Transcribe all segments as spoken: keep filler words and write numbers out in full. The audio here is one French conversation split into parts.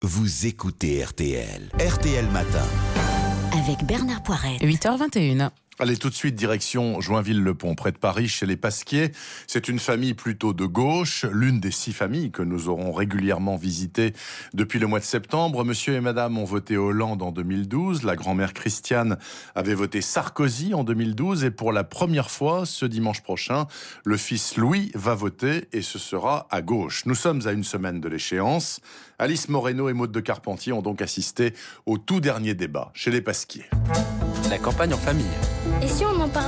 Vous écoutez R T L. R T L Matin. Avec Bernard Poirette. huit heures vingt et une. Allez, tout de suite, direction Joinville-le-Pont, près de Paris, chez les Pasquier. C'est une famille plutôt de gauche, l'une des six familles que nous aurons régulièrement visitées depuis le mois de septembre. Monsieur et madame ont voté Hollande en deux mille douze. La grand-mère Christiane avait voté Sarkozy en deux mille douze. Et pour la première fois, ce dimanche prochain, le fils Louis va voter et ce sera à gauche. Nous sommes à une semaine de l'échéance. Alice Moreno et Maude de Carpentier ont donc assisté au tout dernier débat chez les Pasquier. La campagne en famille. Et si on en parlait ?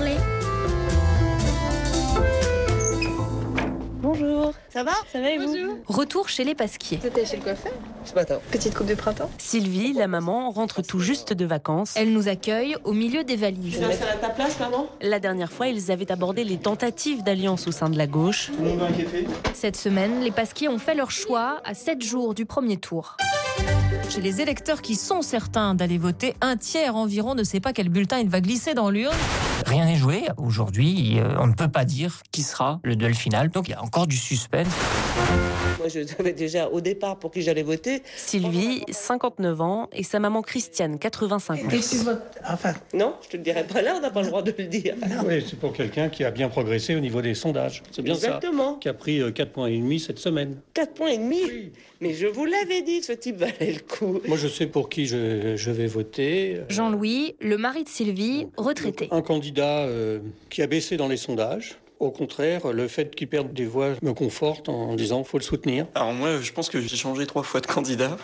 Bonjour. Ça va ? Ça va et vous ? Bonjour. Retour chez les Pasquier. C'était chez le coiffeur ? Ce matin. Petite coupe de printemps ? Sylvie, la maman, rentre tout juste de vacances. Elle nous accueille au milieu des valises. Tu vas à ta place, maman ? La dernière fois, ils avaient abordé les tentatives d'alliance au sein de la gauche. Tout le monde va inquiéter ? Cette semaine, les Pasquier ont fait leur choix à sept jours du premier tour. Chez les électeurs qui sont certains d'aller voter, un tiers environ ne sait pas quel bulletin il va glisser dans l'urne. Rien n'est joué. Aujourd'hui, on ne peut pas dire qui sera le duel final. Donc il y a encore du suspense. Moi, je savais déjà au départ pour qui j'allais voter. Sylvie, cinquante-neuf ans, et sa maman Christiane, quatre-vingt-cinq ans. Excuse-moi. Enfin, non, je te le dirai pas là, on n'a pas le droit de le dire. Oui, c'est pour quelqu'un qui a bien progressé au niveau des sondages. C'est bien Exactement. ça. Qui a pris quatre points et demi cette semaine. quatre points et demi. Oui. Mais je vous l'avais dit, ce type valait le coup. Moi, je sais pour qui je, je vais voter. Jean-Louis, le mari de Sylvie, retraité. Un candidat euh, qui a baissé dans les sondages. Au contraire, le fait qu'il perde des voix me conforte en disant qu'il faut le soutenir. Alors moi, je pense que j'ai changé trois fois de candidat.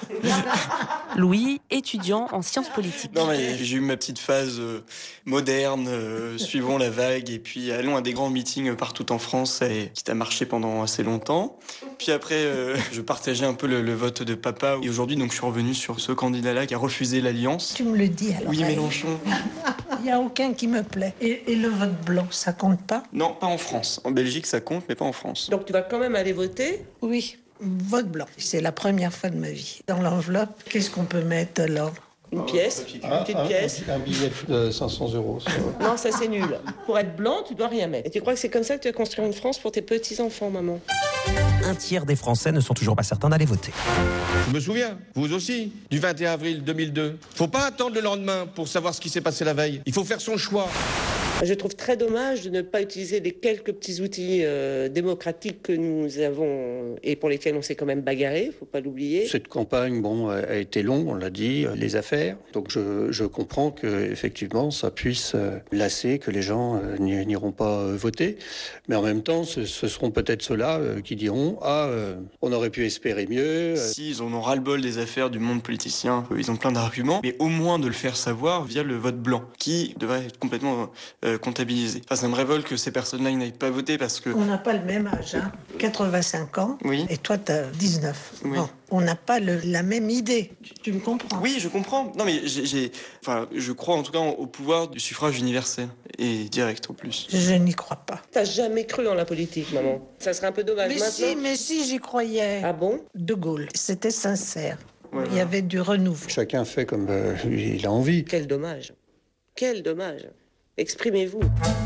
Louis, étudiant en sciences politiques. Non mais j'ai eu ma petite phase euh, moderne, euh, suivons la vague, et puis allons à des grands meetings partout en France, et qui a marché pendant assez longtemps. Puis après, euh, je partageais un peu le, le vote de papa. Et aujourd'hui, donc, je suis revenu sur ce candidat-là qui a refusé l'alliance. Tu me le dis alors. Oui, Mélenchon. Il n'y a aucun qui me plaît. Et, et le vote blanc, ça compte pas ? Non, pas en France. En Belgique, ça compte, mais pas en France. Donc tu vas quand même aller voter ? Oui, vote blanc. C'est la première fois de ma vie. Dans l'enveloppe, qu'est-ce qu'on peut mettre alors ? Une pièce, une petite un, pièce. Un, un billet de cinq cents euros. Ça. Non, ça c'est nul. Pour être blanc, tu dois rien mettre. Et tu crois que c'est comme ça que tu vas construire une France pour tes petits-enfants, maman ? Un tiers des Français ne sont toujours pas certains d'aller voter. Je me souviens, vous aussi, du vingt et un avril deux mille deux. Faut pas attendre le lendemain pour savoir ce qui s'est passé la veille. Il faut faire son choix. Je trouve très dommage de ne pas utiliser les quelques petits outils euh, démocratiques que nous avons et pour lesquels on s'est quand même bagarré, faut pas l'oublier. Cette campagne, bon, a été longue, on l'a dit, les affaires. Donc je, je comprends que effectivement ça puisse euh, lasser, que les gens euh, n'iront pas euh, voter. Mais en même temps, ce, ce seront peut-être ceux-là euh, qui diront ah, euh, on aurait pu espérer mieux. Si ils en ont ras-le-bol des affaires du monde politicien, euh, ils ont plein d'arguments, mais au moins de le faire savoir via le vote blanc, qui devrait être complètement euh, comptabilisé. Enfin, ça me révolte que ces personnes-là n'aillent pas voter parce que... On n'a pas le même âge, hein. quatre-vingt-cinq ans, oui. Et toi, t'as dix-neuf. Oui. Bon, on n'a pas le, la même idée. Tu, tu me comprends ? Oui, je comprends. Non, mais j'ai, j'ai... Enfin, je crois en tout cas au pouvoir du suffrage universel et direct en plus. Je n'y crois pas. T'as jamais cru en la politique, maman. Ça serait un peu dommage mais maintenant. Si, mais si, j'y croyais. Ah bon ? De Gaulle, c'était sincère. Ouais, Il y avait du renouveau. Chacun fait comme euh, il a envie. Quel dommage. Quel dommage. Exprimez-vous.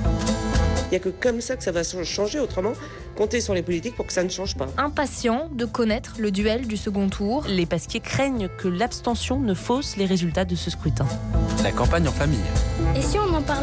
Il n'y a que comme ça que ça va changer, autrement, comptez sur les politiques pour que ça ne change pas. Impatients de connaître le duel du second tour, les Pasquier craignent que l'abstention ne fausse les résultats de ce scrutin. La campagne en famille. Et si on en parlait ?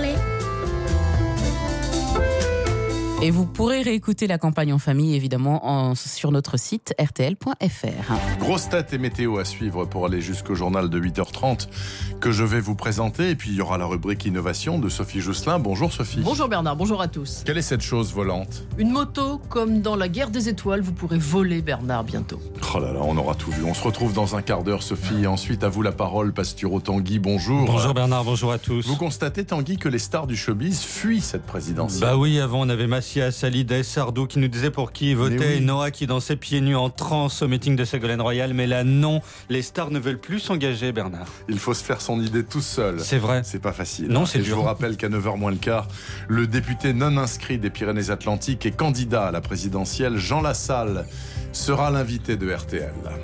Et vous pourrez réécouter la campagne en famille, évidemment, en, sur notre site r t l point f r. Grosse tête et météo à suivre pour aller jusqu'au journal de huit heures trente que je vais vous présenter. Et puis il y aura la rubrique innovation de Sophie Jousselin. Bonjour Sophie. Bonjour Bernard, bonjour à tous. Quelle est cette chose volante ? Une moto, comme dans la guerre des étoiles, vous pourrez voler Bernard bientôt. Oh là là, on aura tout vu. On se retrouve dans un quart d'heure Sophie. Et ensuite à vous la parole, Pasturo Tanguy. Bonjour. Bonjour Bernard, bonjour à tous. Vous constatez Tanguy que les stars du showbiz fuient cette présidentielle. Bah oui, avant on avait Massias, Hallyday, Sardou qui nous disait pour qui il votait, oui. Noah qui dansait pieds nus en transe au meeting de Ségolène Royal, mais là non, les stars ne veulent plus s'engager Bernard. Il faut se faire son idée tout seul. C'est vrai. C'est pas facile. Non, c'est et dur. Je vous rappelle qu'à neuf heures moins le quart, le député non inscrit des Pyrénées-Atlantiques et candidat à la présidentielle, Jean Lassalle, sera l'invité de R T L.